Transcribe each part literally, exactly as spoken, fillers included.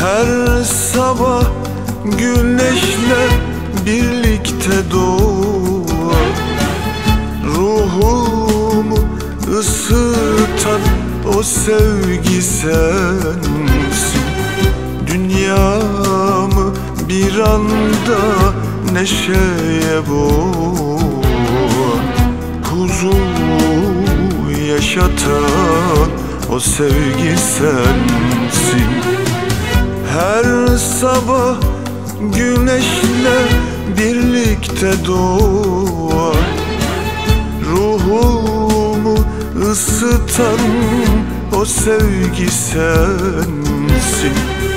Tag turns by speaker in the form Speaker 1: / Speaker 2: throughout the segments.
Speaker 1: Her sabah güneşle birlikte doğar, ruhumu ısıtan o sevgi sensin. Dünyamı bir anda neşeye boğar, huzur yaşatan o sevgi sensin. Her sabah güneşle birlikte doğar, ruhumu ısıtan o sevgi sensin.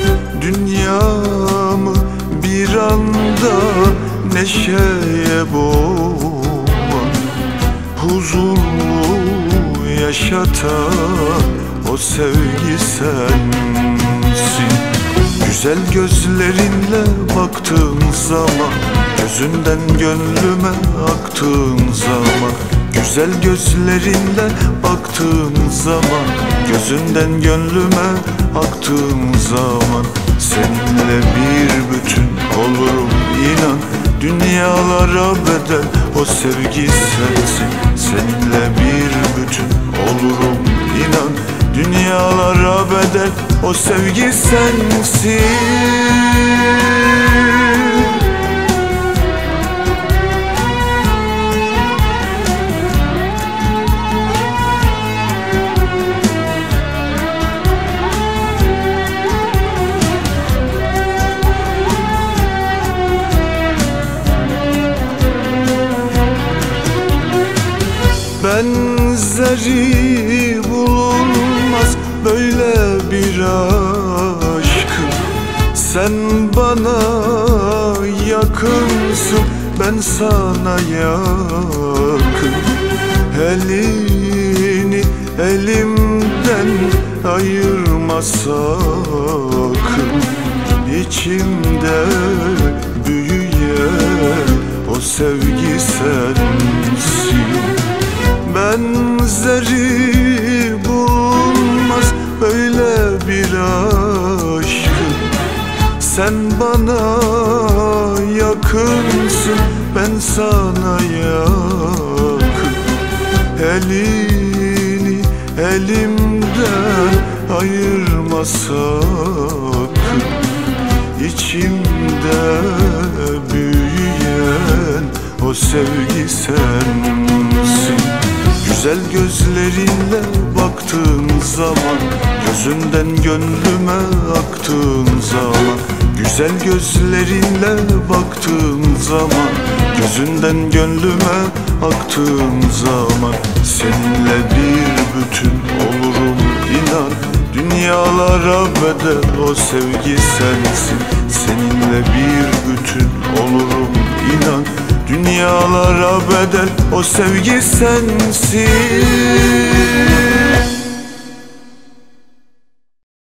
Speaker 1: Dünyamı bir anda neşeye boğar, huzurlu yaşatan o sevgi sensin. Güzel gözlerinle baktığın zaman, gözünden gönlüme aktığın zaman, güzel gözlerinle baktığın zaman, gözünden gönlüme aktığın zaman, seninle bir bütün olurum inan. Dünyalara bedel o sevgi sensin. Seninle bir bütün olurum inan. Dünyalara bedel o sevgi sensin. Benzeri bulunmaz böyle bir aşkın. Sen bana yakınsın, ben sana yakın. Elini elimden ayırma sakın. İçimde büyüyen o sevgi sensin. Benzeri bulunmaz böyle bir aşkın. Sen bana yakınsın, ben sana yakın. Elini elimden ayırma sakın. İçimde büyüyen o sevgi sensin. Güzel gözlerinle baktığın zaman, gözünden gönlüme aktığın zaman, güzel gözlerinle baktığın zaman, gözünden gönlüme aktığın zaman, seninle bir bütün olurum inan. Dünyalara bedel o sevgi sensin. Seninle bir bütün olurum inan. Dünyalara bedel o sevgi sensin.